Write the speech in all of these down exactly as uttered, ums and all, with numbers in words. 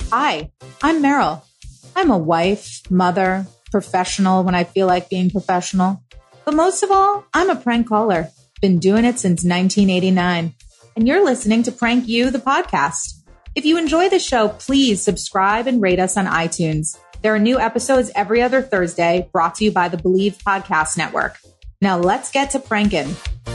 Hi, I'm Meryl. I'm a wife, mother, professional when I feel like being professional. But most of all, I'm a prank caller. Been doing it since nineteen eighty-nine. And you're listening to Prank You, the podcast. If you enjoy the show, please subscribe and rate us on iTunes. There are new episodes every other Thursday, brought to you by the Believe Podcast Network. Now let's get to pranking.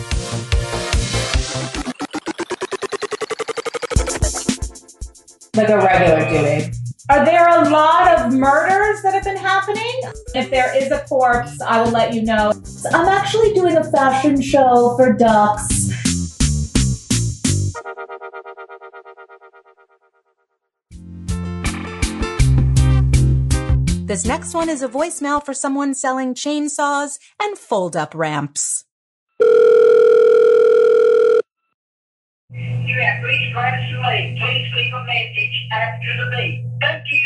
Like a regular duty. Are there a lot of murders that have been happening? If there is a corpse, I will let you know. I'm actually doing a fashion show for ducks. This next one is a voicemail for someone selling chainsaws and fold-up ramps. You have reached Gladys Lake. Please leave a message after the beep. Thank you.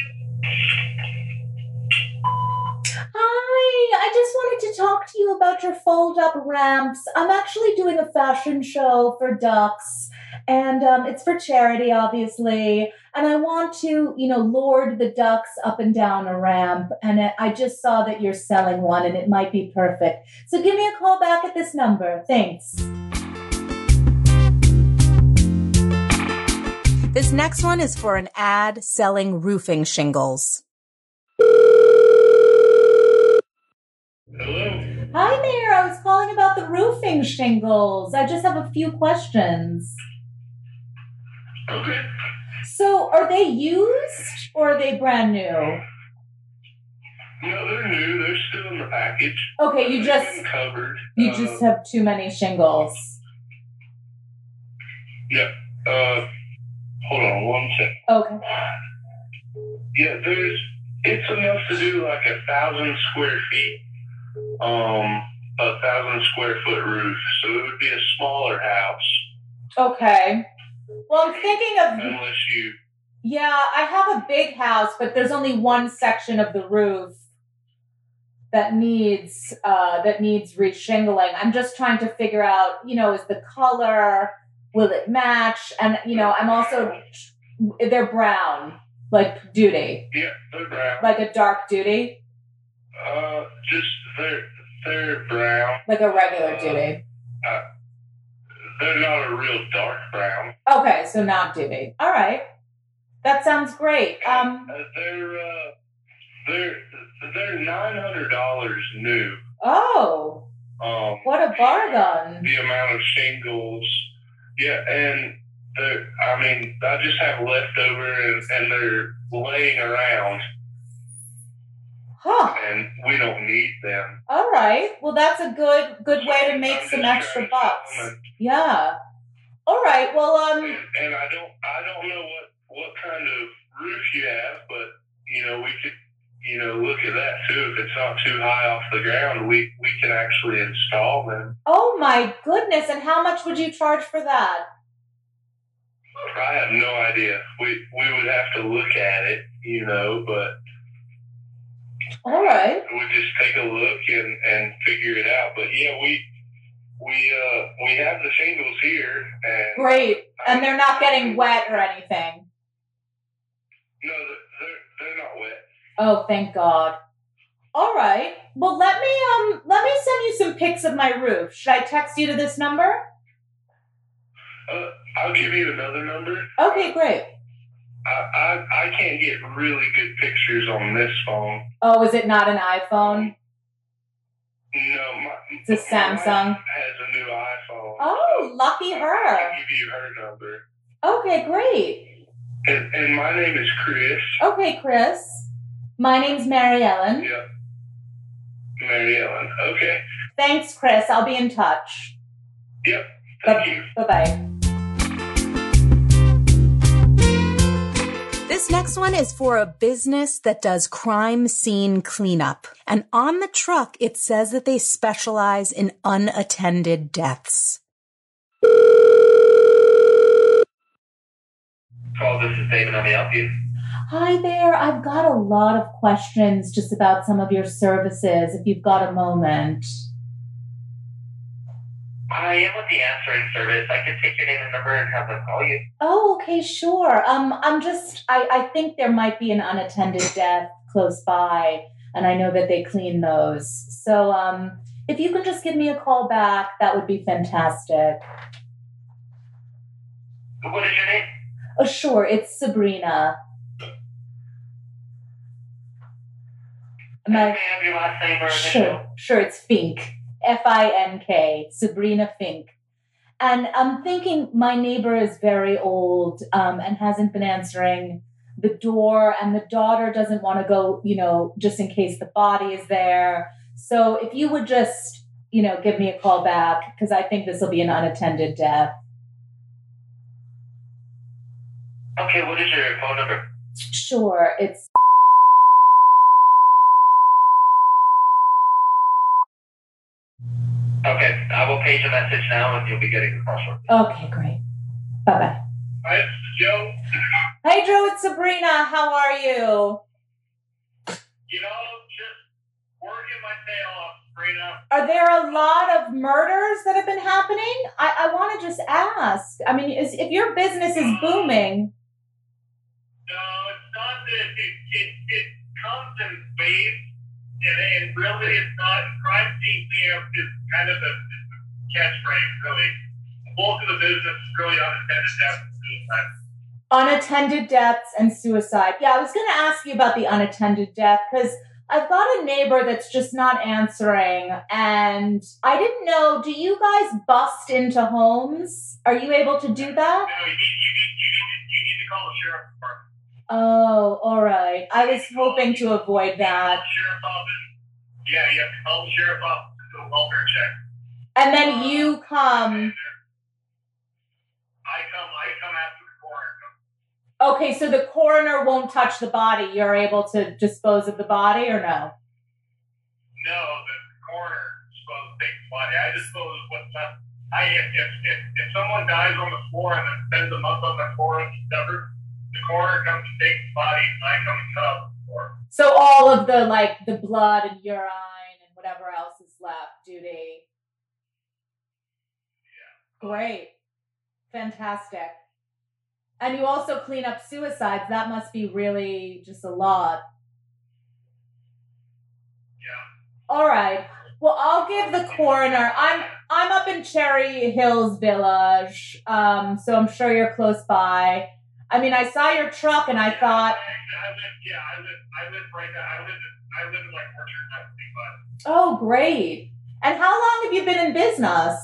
Hi, I just wanted to talk to you about your fold-up ramps. I'm actually doing a fashion show for ducks, and um, it's for charity, obviously. And I want to, you know, lord the ducks up and down a ramp. And I just saw that you're selling one, and it might be perfect. So give me a call back at this number. Thanks. This next one is for an ad selling roofing shingles. Hello? Hi there. I was calling about the roofing shingles. I just have a few questions. Okay. So are they used or are they brand new? No, they're new. They're still in the package. Okay, you They've just been covered. you Uh, just have too many shingles. Yeah. Uh, hold on one second. Okay. Yeah, there's. It's enough to do like a thousand square feet. Um, a thousand square foot roof. So it would be a smaller house. Okay. Well, I'm thinking of Unless you. yeah, I have a big house, but there's only one section of the roof that needs uh that needs reshingling. I'm just trying to figure out, you know, is the color, will it match? And you know, I'm also they're brown, like duty, Yeah, they're brown. like a dark duty, Uh, just they're they're brown. like a regular duty. Uh, they're not a real dark brown. Okay, so not duty. All right, that sounds great. Um, Uh, they're uh, they're they're nine hundred dollars new. oh, Um, what a bargain! The amount of shingles, yeah, and they're. I mean, I just have leftover, and, and they're laying around, Huh. and we don't need them. All right. Well, that's a good good way to make I'm some just extra trying to sell bucks. them, Yeah. All right. Well, um, And, and I don't I don't know what what kind of roof you have, but you know we could you know look at that too. If it's not too high off the ground, we we can actually install them. oh my goodness! And how much would you charge for that? I have no idea. We we would have to look at it, you know, but All right. we just take a look and, and figure it out. But yeah, we we uh we have the shingles here, and Great. And they're not getting wet or anything. no, they're they're not wet. Oh, thank God. All right. Well, let me um let me send you some pics of my roof. Should I text you to this number? Uh, I'll give you another number. Okay, great. I, I I can't get really good pictures on this phone. Oh, is it not an iPhone? No, my, It's a Samsung. my wife has a new iPhone. Oh, lucky I her. can give you her number. Okay, great. And, and my name is Chris. Okay, Chris. My name's Mary Ellen. Yep. Mary Ellen. Okay. Thanks, Chris. I'll be in touch. Yep. Thank you. Bye-bye. This next one is for a business that does crime scene cleanup. And on the truck, it says that they specialize in unattended deaths. Call, this is David. Let me help you. Hi there. I've got a lot of questions just about some of your services, if you've got a moment. I I am with the answering service. I can take your name and number and have them call you. Oh, okay, sure. Um, I'm just, I, I think there might be an unattended death close by, and I know that they clean those. So, um, if you could just give me a call back, that would be fantastic. What is your name? Oh, sure. It's Sabrina. May I My, have your last name or initial? sure, sure. It's Fink. F I N K. Sabrina Fink. And I'm thinking my neighbor is very old um, and hasn't been answering the door, and the daughter doesn't want to go, you know, just in case the body is there. So if you would just, you know, give me a call back, because I think this will be an unattended death. Okay, what is your phone number? Sure, it's Okay, I will page a message now and you'll be getting a call shortly. okay, great. Bye bye. Hi, this is Joe. Hey Joe, it's Sabrina. How are you? You know, just working my tail off, Sabrina. Are there a lot of murders that have been happening? I, I want to just ask. I mean, is, if your business is booming. No, it's not that it, it, it comes in waves, and, and really it's not. Crime scene cleanup is kind of the, the catchphrase, really. The bulk of the business is really unattended death and suicide. Unattended deaths and suicide. Yeah, I was going to ask you about the unattended death because I've got a neighbor that's just not answering. And I didn't know, do you guys bust into homes? Are you able to do that? No, you need, you need, you need, you need to call the sheriff department. Oh, all right. I was hoping to avoid that. Sheriff's office. Yeah, you have to call the sheriff's office to do a welfare check. And then you come. I come, I come after the coroner. Okay, so the coroner won't touch the body. You're able to dispose of the body or no? No, the coroner is supposed to take the body. I dispose of what's left. I if, if if if someone dies on the floor and then spends a month on the floor uncovered, the coroner comes to take the body and I come and cut off the floor. So all of the like the blood and urine and whatever else is left, duty. Yeah. Great. Fantastic. And you also clean up suicides. That must be really just a lot. Yeah. All right. Well, I'll give the coroner. I'm I'm up in Cherry Hills Village, um, so I'm sure you're close by. I mean, I saw your truck and I Yeah, thought, I, I live. Yeah, I live. I live right now. I live. In, I live in like Orchard, But oh, great. And how long have you been in business?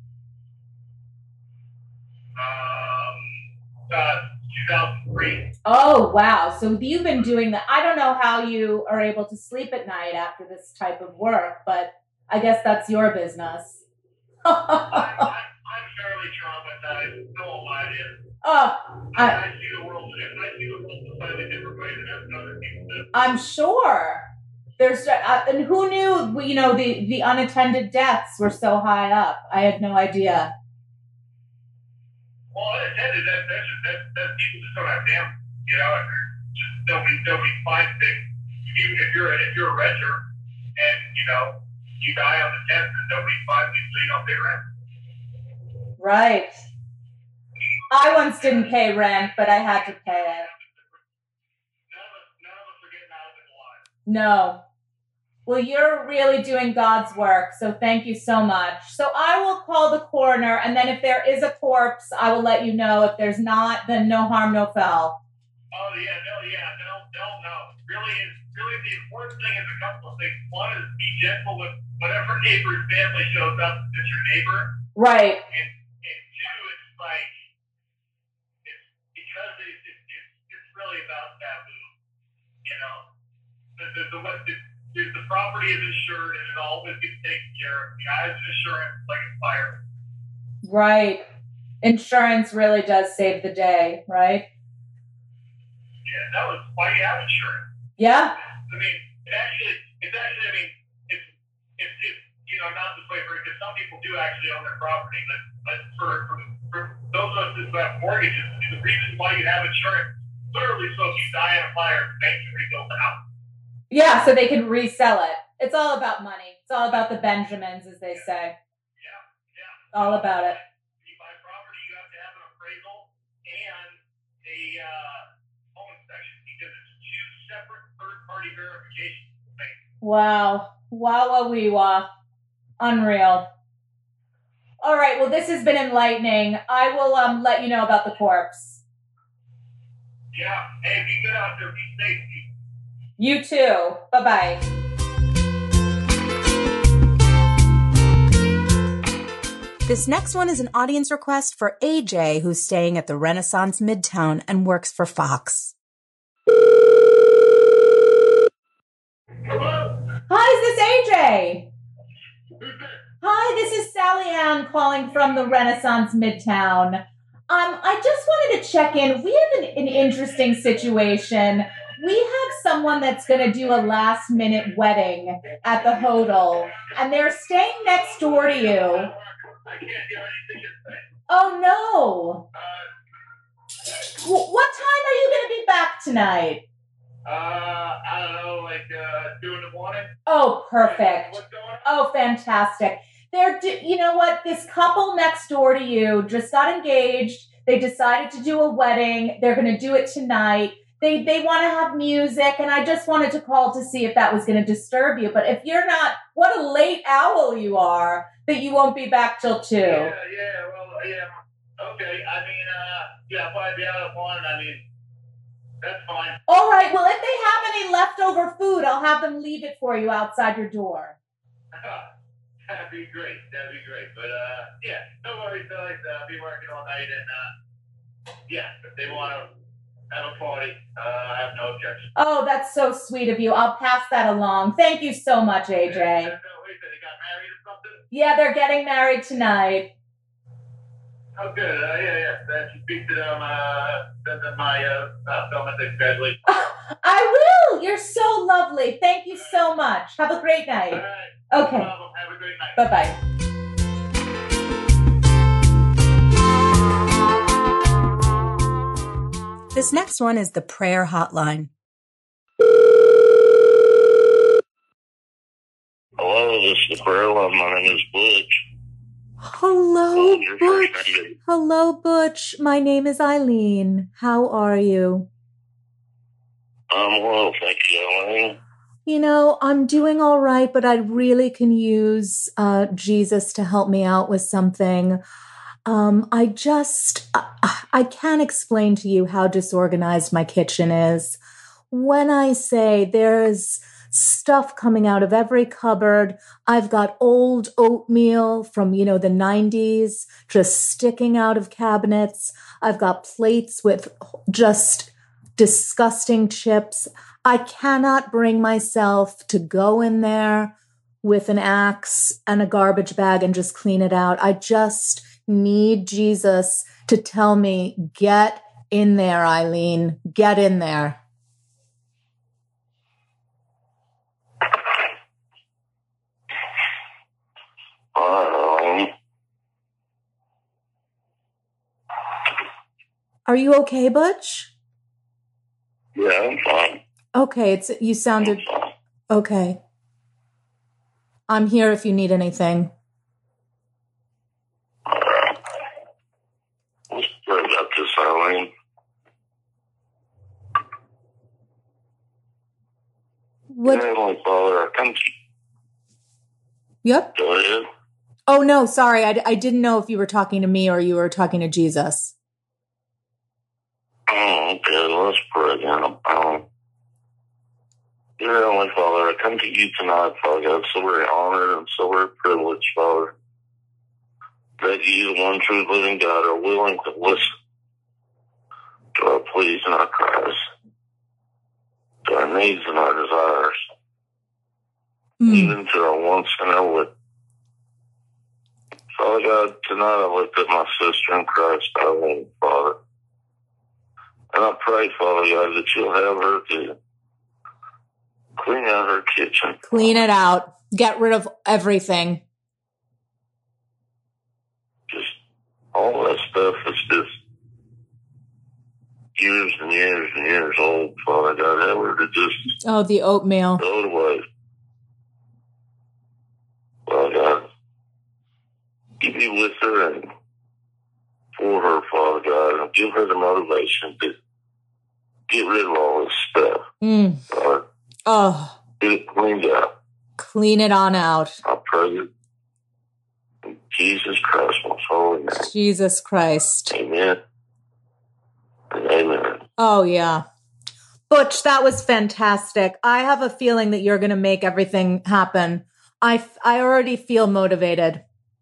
Um, uh, two thousand three. Oh, wow. So you've been doing that. I don't know how you are able to sleep at night after this type of work, but I guess that's your business. I'm, I'm, I'm fairly traumatized. No lie to you. Oh, I, I, I see the world. I see the world in a slightly different way than other people do. I'm sure. There's uh, and who knew? You know, the the unattended deaths were so high up. I had no idea. Well, unattended, that, that's just, that, that people just don't have damn, you know, and just, they'll be, they'll be fine. They, if, if you're a, if you're a renter and, you know, you die on the tenth, then they'll be fine with you, so you don't pay rent. Right. I once didn't pay rent, but I had to pay it. None of us, none of us are getting out of it alive. No. Well, you're really doing God's work, so thank you so much. So I will call the coroner, and then if there is a corpse, I will let you know. If there's not, then no harm, no foul. Oh, yeah, no, yeah, they'll, they'll know. Really, is, really the important thing is a couple of things. One is be gentle with whatever neighbor's family shows up that's your neighbor. Right. And, and two, it's like, it's because it, it, it, it's really about taboo, you know. The, the, the, the, the, the property is insured and it always gets taken care of. The guy's insurance is like a fire. Right. Insurance really does save the day, right? Yeah, that was why you have insurance. Yeah. I mean, it actually, it's actually, I mean, it's, it's, it's you know, not this way for because some people do actually own their property, but, but for, for, for those of us who have mortgages, the reason why you have insurance, literally, so if you die in a fire, the bank can rebuild the house. Yeah, so they can resell it. It's all about money. It's all about the Benjamins, as they say. Yeah, yeah. All about it. When you buy property, you have to have an appraisal and a uh, home inspection because it's two separate third-party verifications. Wow. Wow, wow, wee, wah. Unreal. All right, well, this has been enlightening. I will um let you know about the corpse. Yeah. Hey, be good out there. Be safe. You too. Bye-bye. This next one is an audience request for A J, who's staying at the Renaissance Midtown and works for Fox. Hello? Hi, is this A J? Who's this? Hi, this is Sally Ann calling from the Renaissance Midtown. Um, I just wanted to check in. We have an, an interesting situation. We have someone that's going to do a last-minute wedding at the Hodel, and they're staying next door to you. I can't hear anything you're saying. Oh, no. Uh, W- what time are you going to be back tonight? uh, I don't know, like uh, two in the morning. Oh, perfect. What's going on? Oh, fantastic. They're, d- you know what? This couple next door to you just got engaged. They decided to do a wedding. They're going to do it tonight. They they want to have music, and I just wanted to call to see if that was going to disturb you. But if you're not, what a late owl you are that you won't be back till two. Yeah, yeah, well, yeah. Okay, I mean, uh, yeah, if I'd be out at one, I mean, that's fine. All right. Well, if they have any leftover food, I'll have them leave it for you outside your door. That'd be great. That'd be great. But, uh, yeah, no worries, guys. Uh, I'll be working all night, and, uh, yeah, if they want to have a party, uh, I have no objection. Oh, that's so sweet of you. I'll pass that along. Thank you so much, A J. Yeah, no, wait, they got married or something? Yeah, they're getting married tonight. Oh, good. Uh, yeah, yeah. Then you speak to them, uh, send them my, uh, uh, film and congratulations. I will. You're so lovely. Thank you so much. Have a great All night. right. No Okay. problem. Have a great night. Bye-bye. This next one is the prayer hotline. Hello, this is the prayer line. My name is Butch. Hello, What was your first Butch. name? Hello, Butch. My name is Eileen. How are you? I'm well, thank you, Elaine. You know, I'm doing all right, but I really can use uh, Jesus to help me out with something. Um, I just, I, I can't explain to you how disorganized my kitchen is. When I say there's stuff coming out of every cupboard, I've got old oatmeal from, you know, the nineties just sticking out of cabinets. I've got plates with just disgusting chips. I cannot bring myself to go in there with an axe and a garbage bag and just clean it out. I just need Jesus to tell me, get in there, Eileen, get in there. Um, Are you okay, Butch? yeah, I'm fine. Okay, it's you sounded I'm fine. okay. I'm here if you need anything. All right. Let's pray about this, Eileen. What? Heavenly Father, I come to you. Yep. Go ahead. Oh, no, sorry. I, I didn't know if you were talking to me or you were talking to Jesus. Oh, okay. Let's pray then. Um, dear Heavenly Father, I come to you tonight, Father God, so very honored and so very privileged, Father, that you, the one true living God, are willing to listen to our pleas and our cries, to our needs and our desires, Mm. even to our wants and our wit. Father God, tonight I lift up my sister in Christ, Eileen, Father. And I pray, Father God, that you'll have her to clean out her kitchen. Clean it out. Get rid of everything. Just all that stuff is just years and years and years old, Father God. Have her to just Oh, the oatmeal. throw it away. Father God, give be with her and for her, Father God, and give her the motivation to get rid of all this stuff. Mm. God. Oh. Get it cleaned out. Clean it on out. I pray it in Jesus Christ, most holy name. Jesus Christ. Amen. And amen. Oh, yeah. Butch, that was fantastic. I have a feeling that you're going to make everything happen. I, I already feel motivated.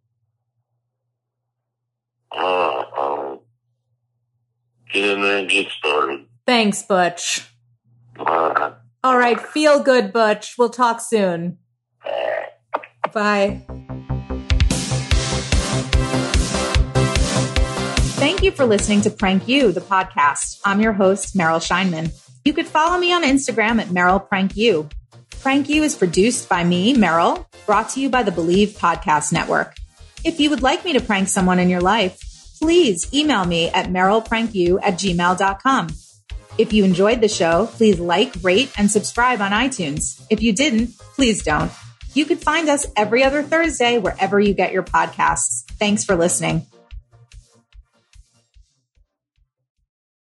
Uh, um, get in there and get started. Thanks, Butch. All right. All right. Feel good, Butch. We'll talk soon. Bye. Thank you for listening to Prank You, the podcast. I'm your host, Meryl Scheinman. You could follow me on Instagram at Meryl Prank You. Prank You is produced by me, Meryl, brought to you by the Believe Podcast Network. If you would like me to prank someone in your life, please email me at merylprankyou at gmail dot com. If you enjoyed the show, please like, rate, and subscribe on iTunes. If you didn't, please don't. You could find us every other Thursday wherever you get your podcasts. Thanks for listening.